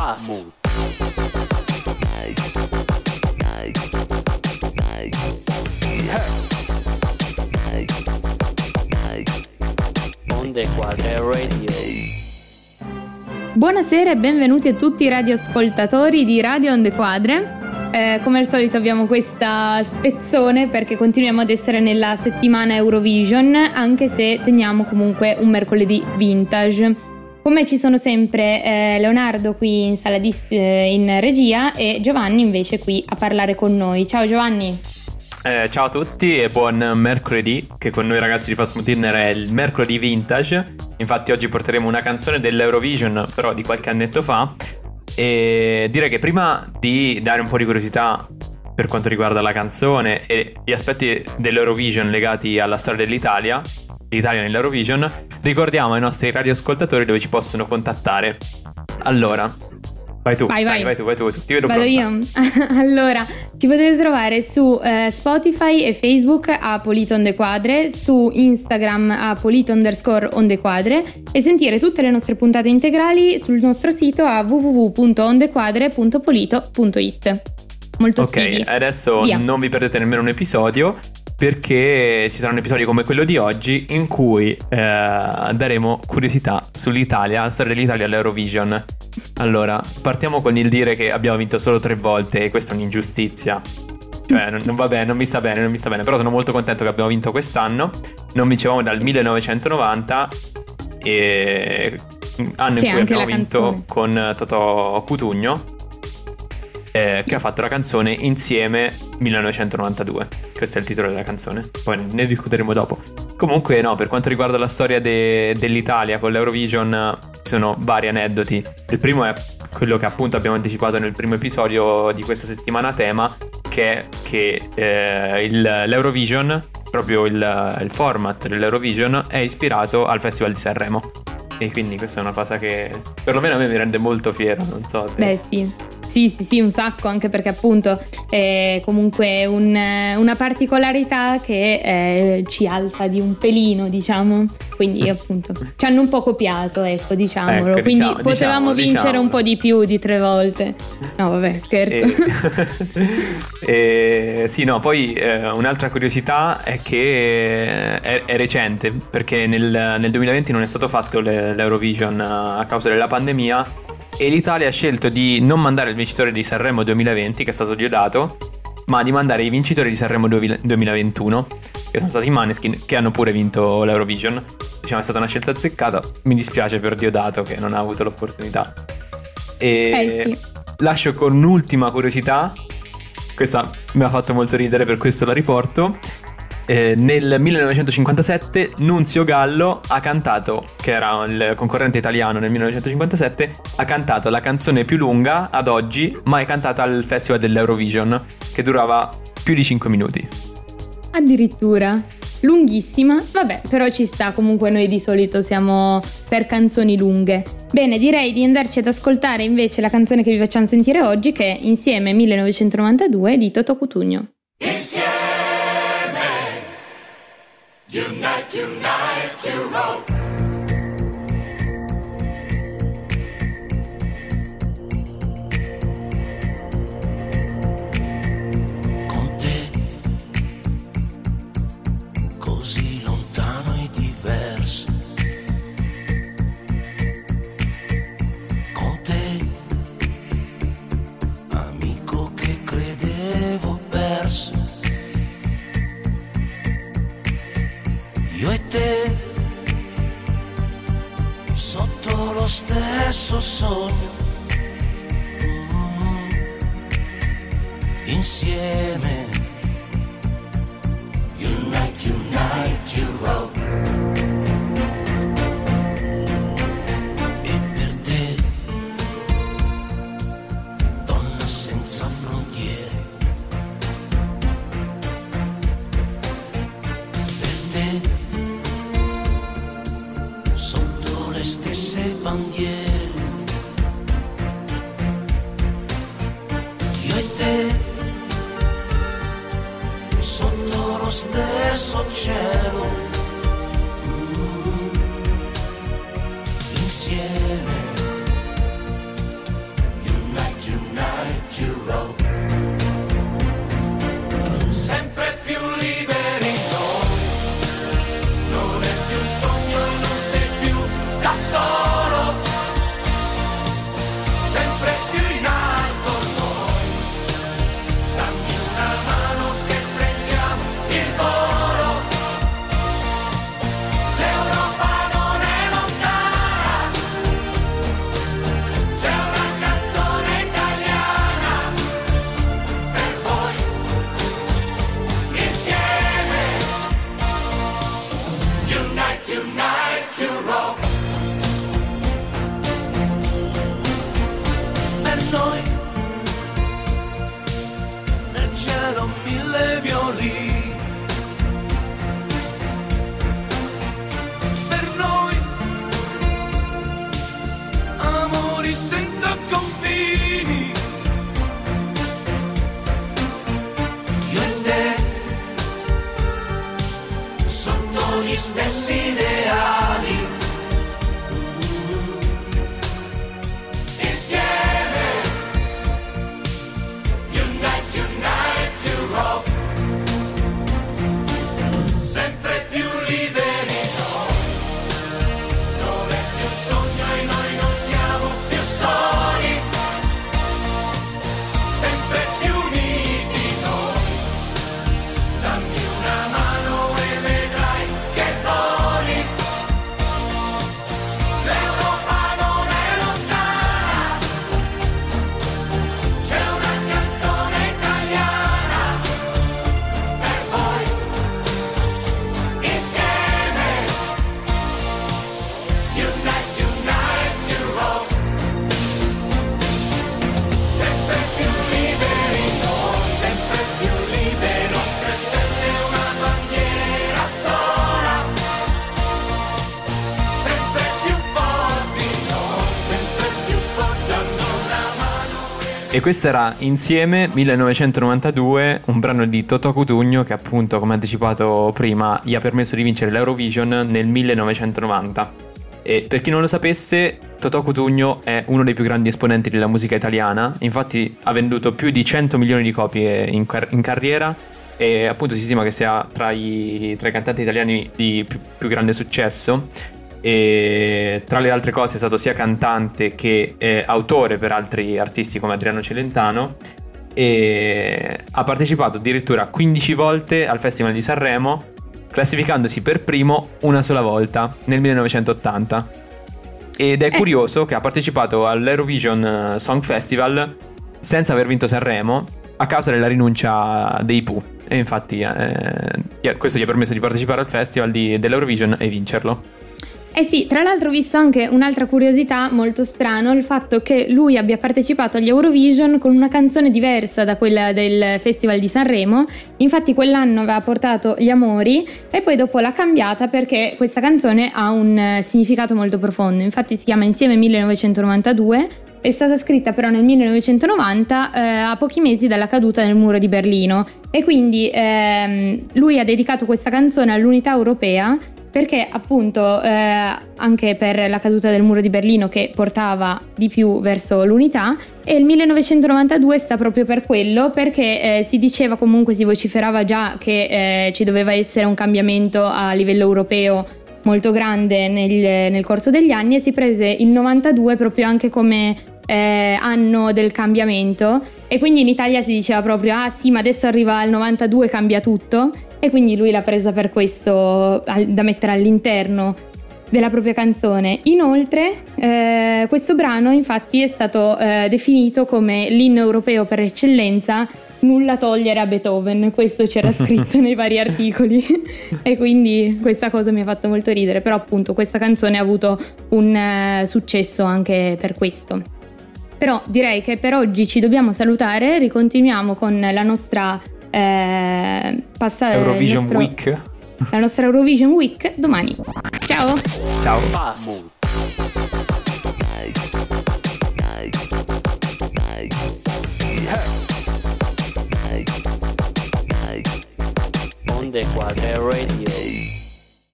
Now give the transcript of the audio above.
Podcast. Onde Quadre Radio. Buonasera e benvenuti a tutti i radioascoltatori di Radio Onde Quadre. Come al solito abbiamo questa spezzone perché continuiamo ad essere nella settimana Eurovision, anche se teniamo comunque un mercoledì vintage. Come ci sono sempre Leonardo qui in sala in regia e Giovanni invece qui a parlare con noi. Ciao Giovanni. Ciao a tutti e buon mercoledì, che con noi ragazzi di Fast Food Dinner è il mercoledì vintage. Infatti oggi porteremo una canzone dell'Eurovision, però di qualche annetto fa. E direi che prima di dare un po' di curiosità per quanto riguarda la canzone e gli aspetti dell'Eurovision legati alla storia l'Italia nell'Eurovision, ricordiamo ai nostri radioascoltatori dove ci possono contattare. Allora, vai tu. Ti vedo Vado pronta. io. Allora, ci potete trovare su Spotify e Facebook a Polito Onde Quadre, su Instagram a Polito_Ondequadre e sentire tutte le nostre puntate integrali sul nostro sito a www.ondequadre.polito.it. Molto speedy. Ok, adesso Via. non vi perdete nemmeno un episodio, perché ci saranno episodi come quello di oggi in cui daremo curiosità sull'Italia, la storia dell'Italia all'Eurovision. Allora, partiamo con il dire che abbiamo vinto solo 3 volte e questa è un'ingiustizia. Cioè, non va bene, non mi sta bene, però sono molto contento che abbiamo vinto quest'anno. Non vincevamo dal 1990 e anno Che in cui anche abbiamo la vinto canzone. con Totò Cutugno, che ha fatto la canzone Insieme 1992. Questo è il titolo della canzone, poi ne discuteremo dopo. Comunque no, per quanto riguarda la storia dell'Italia con l'Eurovision ci sono vari aneddoti. Il primo è quello che appunto abbiamo anticipato nel primo episodio di questa settimana tema, che è che l'Eurovision, proprio il format dell'Eurovision è ispirato al Festival di Sanremo. E quindi questa è una cosa che perlomeno a me mi rende molto fiero, non so a te. Beh sì, un sacco, anche perché appunto è comunque una particolarità che ci alza di un pelino, diciamo, quindi appunto ci hanno un po' copiato, ecco, diciamolo, Ecco, quindi diciamo, potevamo vincere diciamolo. un po' di più di 3 volte. No vabbè, scherzo. Sì, no, poi un'altra curiosità è che è recente, perché nel 2020 non è stato fatto l'Eurovision a causa della pandemia e l'Italia ha scelto di non mandare il vincitore di Sanremo 2020, che è stato Diodato, ma di mandare i vincitori di Sanremo 2021, che sono stati i Maneskin, che hanno pure vinto l'Eurovision. Diciamo è stata una scelta azzeccata. Mi dispiace per Diodato che non ha avuto l'opportunità. E Sì. lascio con un'ultima curiosità. Questa mi ha fatto molto ridere, per questo la riporto. Nel 1957 Nunzio Gallo ha cantato, che era il concorrente italiano nel 1957, ha cantato la canzone più lunga ad oggi mai cantata al Festival dell'Eurovision, che durava più di 5 minuti. Addirittura lunghissima, vabbè, però ci sta, comunque noi di solito siamo per canzoni lunghe. Bene, direi di andarci ad ascoltare invece la canzone che vi facciamo sentire oggi, che è Insieme 1992 di Totò Cutugno. Unite, Europe. Con te, così lontano e diverso. Con te, amico che credevo perso. Io e te, sotto lo stesso sogno, insieme. Unite, Europe. E per te, donna senza frontiere. Per te, sotto le stesse bandiere, io e te, sotto lo stesso cielo, insieme. senza confini. Io e te, sotto gli stessi ideali. Insieme, unite, unite to rock. Sempre più liberi, no. Non è più un sogno e noi non siamo più soli. Sempre più uniti, no. Dammi una mano e vedrai che voli. L'Europa non è lontana. C'è una canzone italiana per voi. Insieme, unite, unite to rock. Sempre più liberi, noi, sempre più liberi. Nostre stelle, una bandiera sola. Sempre più forti, noi, sempre più forti. Danno una mano. E questo era Insieme 1992, un brano di Totò Cutugno che appunto, come anticipato prima, gli ha permesso di vincere l'Eurovision nel 1990. E per chi non lo sapesse, Totò Cutugno è uno dei più grandi esponenti della musica italiana, infatti ha venduto più di 100 milioni di copie in carriera e appunto si stima che sia tra i cantanti italiani di più grande successo. E tra le altre cose è stato sia cantante che autore per altri artisti come Adriano Celentano, e ha partecipato addirittura 15 volte al Festival di Sanremo, classificandosi per primo una sola volta nel 1980. Ed è curioso che ha partecipato all'Eurovision Song Festival senza aver vinto Sanremo a causa della rinuncia dei Pooh, e infatti questo gli ha permesso di partecipare al festival dell'Eurovision e vincerlo. Eh sì, tra l'altro ho visto anche un'altra curiosità molto strano, il fatto che lui abbia partecipato agli Eurovision con una canzone diversa da quella del Festival di Sanremo. Infatti quell'anno aveva portato Gli Amori e poi dopo l'ha cambiata perché questa canzone ha un significato molto profondo. Infatti si chiama Insieme 1992, è stata scritta però nel 1990, a pochi mesi dalla caduta del muro di Berlino, e quindi lui ha dedicato questa canzone all'unità europea, perché appunto anche per la caduta del muro di Berlino che portava di più verso l'unità, e il 1992 sta proprio per quello, perché si diceva, comunque si vociferava già che ci doveva essere un cambiamento a livello europeo molto grande nel corso degli anni, e si prese il 92 proprio anche come anno del cambiamento, e quindi in Italia si diceva proprio ah sì, ma adesso arriva il 92, cambia tutto, e quindi lui l'ha presa per questo da mettere all'interno della propria canzone. Inoltre questo brano infatti è stato definito come l'inno europeo per eccellenza, nulla togliere a Beethoven, questo c'era scritto nei vari articoli e quindi questa cosa mi ha fatto molto ridere, però appunto questa canzone ha avuto un successo anche per questo. Però direi che per oggi ci dobbiamo salutare, ricontinuiamo con la nostra Eurovision Week. La nostra Eurovision Week domani. Ciao. Ciao. Onde Quadre Radio.